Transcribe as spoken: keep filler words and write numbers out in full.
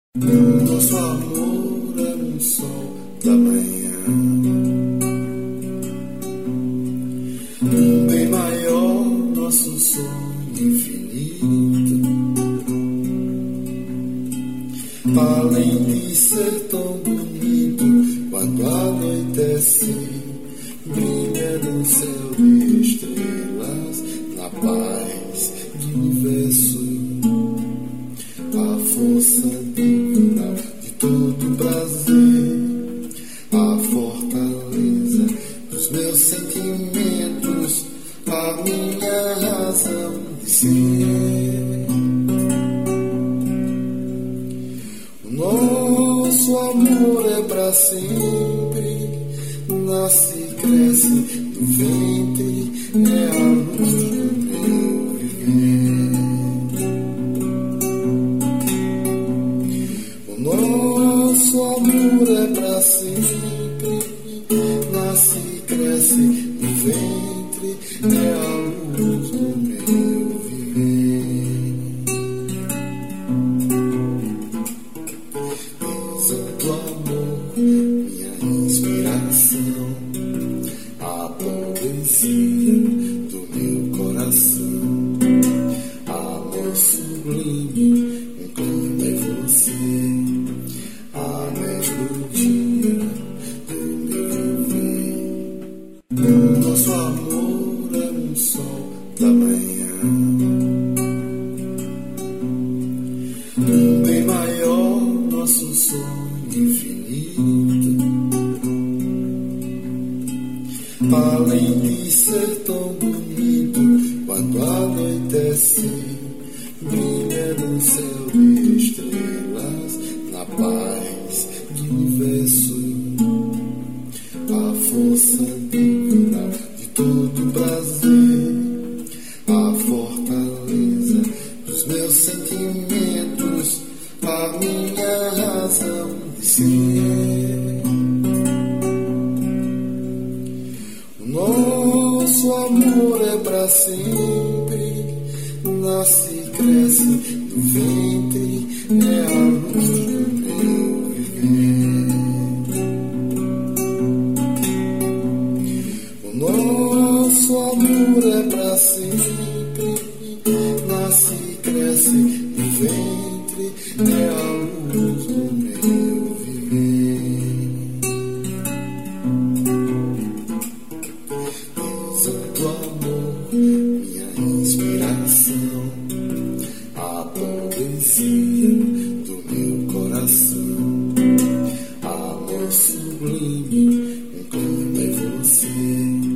Nosso amor é um sol da manhã, um bem maior, nosso sonho infinito. Além de ser tão bonito, quando anoitece, brilha no céu de estrelas, na paz do universo. A força divina de todo prazer, a fortaleza dos meus sentimentos, a minha razão de ser. O nosso amor é pra sempre, nasce e cresce no ventre, é a luz do meu viver. Nosso amor é pra sempre, nasce e cresce no ventre, é a luz do meu viver. Santo amor, minha inspiração, a poesia do meu coração, amor sublime, como é você. A melodia do meu viver. Nosso amor é um sol da manhã, um bem maior, nosso sonho infinito. Além de ser tão bonito, quando anoitece, brilha no céu de estrelas, na paz do universo. A força divina de todo prazer, a fortaleza dos meus sentimentos, a minha razão de ser. O nosso amor é pra sempre, nasce e cresce no ventre, é a luz do meu viver. O nosso amor é pra sempre, nasce e cresce no ventre, é a luz do meu viver. Santo amor, minha inspiração, a poesia do meu coração, amor sublime, como é você.